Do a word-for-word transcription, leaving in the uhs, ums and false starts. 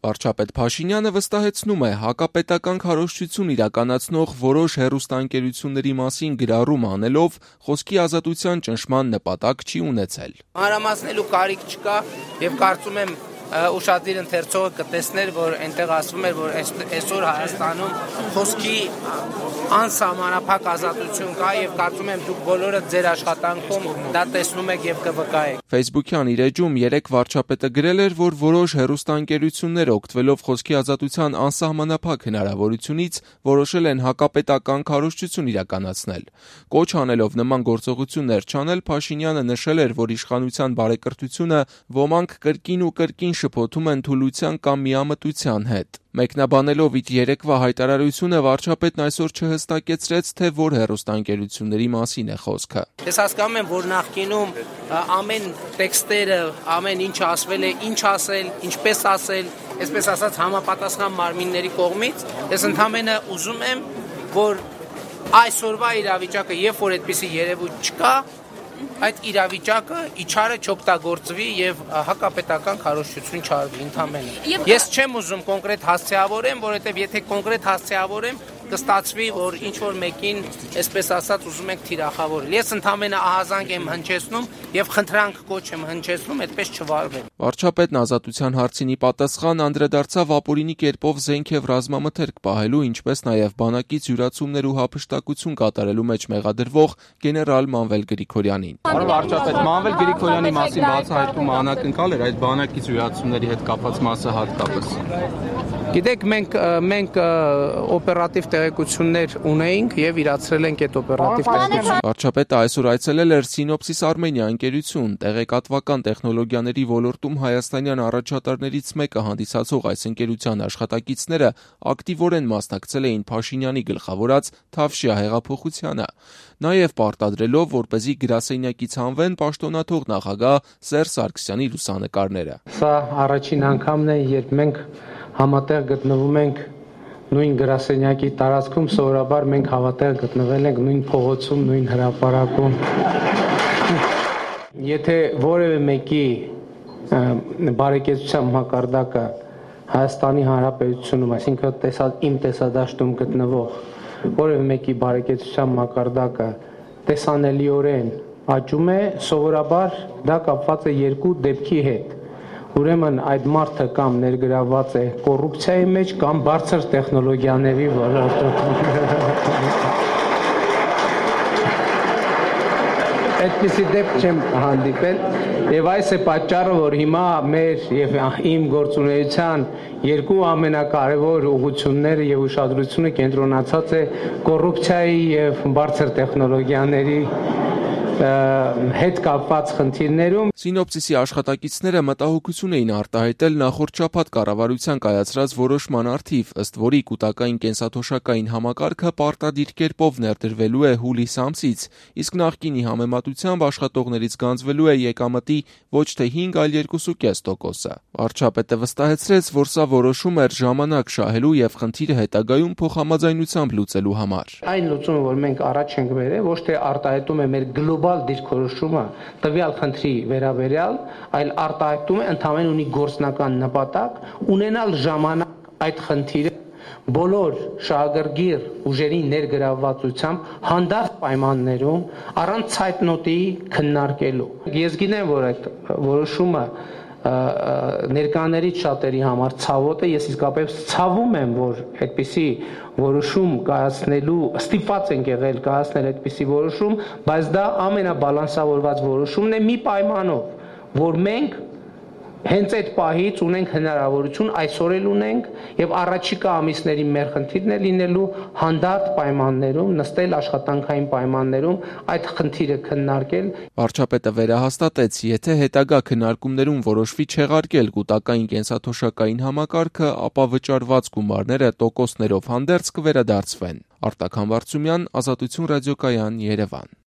Վարչապետ Փաշինյանը վստահեցնում է, հակապետական քարոզչություն իրականացնող որոշ հեռուստաընկերությունների մասին գրառում անելով խոսքի ազատության ճնշման նպատակ չի ունեցել։ Մանրամասնելու կարիք չկա եւ կարծում եմ ուշադիր ընթերցողը կտեսներ, որ այնտեղ ասվում էր, որ այսօր Հայաստանում խոսքի անսահմանափակ ազատություն կա եւ կարծում եմ դուք բոլորը ձեր աշխատանքում դա տեսնում եք եւ կվկայեք։ Facebook-յան իր էջում երեկ վարչապետը գրել էր, որ որոշ հեռուստաընկերություններ օգտվելով խոսքի ազատության անսահմանափակ հնարավորությունից որոշել են հակապետական քարոզչություն իրականացնել։ Կոչ անելով նման գործողություններ չանել, Փաշինյանը նշել էր, որ իշխանության բարեկրթությունը ոմանք կրկին ու կրկին շփոթում են թուլության կամ միամտության հետ։ Մեկնաբանելով իր երեկվա հայտարարությունը վարչապետն այսօր չհստակեցրեց, թե որ հեռուստաընկերությունների մասին է խոսքը։ Ես հասկանում եմ, որ նախկինում ամեն տեքստերը, ամեն ինչ ասվել է, ինչ ասել, ինչպես ասել, այսպես ասած համապատասխան մարմինների կողմից, ես ընդհանրապես ուզում եմ, որ այսօրվա իրավիճակը, երբ որ այդպիսի երևույթ չկա, այդ իրավիճակը իչարը չօգտագործվի եւ հակապետական քարոզչություն չարվի ընդհանրապես։ Ես չեմ ուզում կոնկրետ հասցեավորեմ, որովհետեւ եթե կոնկրետ հասցեավորեմ, կստացվի, որ ինչ որ մեկին, այսպես ասած, ուզում եք թիրախավորել։ Ես ընդհանրապես ահազանգ եմ հնչեցնում եւ խնդրանք կոչ եմ հնչեցնում, այդպես չվարվել։ Վարչապետն ազատության հարցինի պատասխան անդրադարձավ ապօրինի կերպով զենք եւ ռազմամթերք պահելու, ինչպես նաեւ բանակից յուրացումներ ու հափշտակություն կատարելու մեջ մեղադրվող գեներալ Մանվել Գրիգորյանին։ Պարոն վարչապետ, Մանվել Գրիգորյանի մասին բացահայտումը անակնկալ էր այդ բանակից յուրացումների հետ կապված մասը հատկապես։ Գիտեք, մենք մենք օպերատիվ տեղեկություններ ունեինք եւ իրացրել ենք այդ օպերատիվ տեղեկությունները։ Վարչապետը այսօր այցելել էր Սինոպսիս Արմենիա ընկերություն, տեղեկատվական տեխնոլոգիաների ոլորտում հայաստանյան առաջատարներից մեկը հանդիսացող այս ընկերության աշխատակիցները ակտիվորեն մասնակցել էին Փաշինյանի գլխավորած Թավշյա հեղափոխությանը, նաեւ պարտադրելով, որպեսզի գրասենյակից հանվեն պաշտոնաթող նախագահ Սերժ Սարգսյանի լուսանկարները։ Սա առաջին անգամն է, երբ մենք համատեղ գտնվում ենք նույն գրասենյակի տարածքում, սովորաբար մենք հավատեղ գտնվել ենք նույն փողոցում, նույն հրապարակում։ Եթե որևէ մեկի բարեկեցության մակարդակը Հայաստանի Հանրապետությունում, այսինքն իմ տեսադաշտում գտնվող որևէ մեկի բարեկեցության մակարդակը տեսանելիորեն աճում է, սովորաբար դա կապված է երկու դեպքի հետ։ Ուրեմն այդ մարդը կամ ներգրավված է կոռուպցիայի մեջ կամ բարձր տեխնոլոգիաների ոլորտում։ Այդպիսի դեպք չեմ հանդիպել եւ այս է պատճառը, որ հիմա մեր եւ իմ գործունեության երկու ամենակարևոր ուղղությունները եւ ուշադրությունը կենտրոնացած է կոռուպցիայի եւ բարձր տեխնոլոգիաների հետ կապված խնդիրներում։ Սինոպսիսի աշխատակիցները մտահոգություն էին արտահայտել նախորդ շաբաթ կառավարության կայացրած որոշման առթիվ, ըստ որի կൂട്ടակային կենսաթոշակային համակարգը պարտադիր կերպով ներդրվելու է հուլիս ամսից, իսկ նախկինի համեմատությամբ աշխատողներից գանձվելու է եկամտի ոչ թե հինգ, այլ երկու կես տոկոսը։ Վարչապետը վստահեցրեց, որ սա որոշում էր ժամանակ շահելու եւ խնդիրը հետագայում փոխհամաձայնությամբ լուծելու համար։ Այն լուծումը, որ մենք առաջ ենք բերել, ոչ թե արտահայտում է մեր գլոբալ դիրքորոշումը տվյալ խնդրի վերաբերյալ, այլ արտահայտում է ընդհանրեն ունի գործնական նպատակ ունենալ ժամանակ այդ խնդիրը բոլոր շահագրգիռ ուժերի ներգրավվածությամբ հանդարտ պայմաններում առանց ցայտնոտի քննարկելու։ Ես գիտեմ, որ այդ որոշումը ներկաներից շատերի համար ցավոտ է, ես իսկապես ցավում եմ, որ այդպիսի որոշում կայացնելու ստիպված ենք եղել կայացնել այդպիսի որոշում, բայց դա ամենաբալանսավորված որոշումն է մի պայմանով, որ մենք հենց այդ պահից ունենք հնարավորություն, այսօր էլ ունենք եւ առաջիկա ամիսների մեր խնդիրն է լինելու հանդարտ պայմաններում, նստել աշխատանքային պայմաններում այդ խնդիրը քննարկել։ Վարչապետը վերահաստատեց, եթե հետագա քննարկումներում որոշվի չեղարկել կൂട്ടակային կենսաթոշակային համակարգը, ապա վճարված գումարները տոկոսներով հանդերձ կվերադարձվեն։ Արտակ Համբարձումյան, Ազատություն ռադիոկայան, Երևան։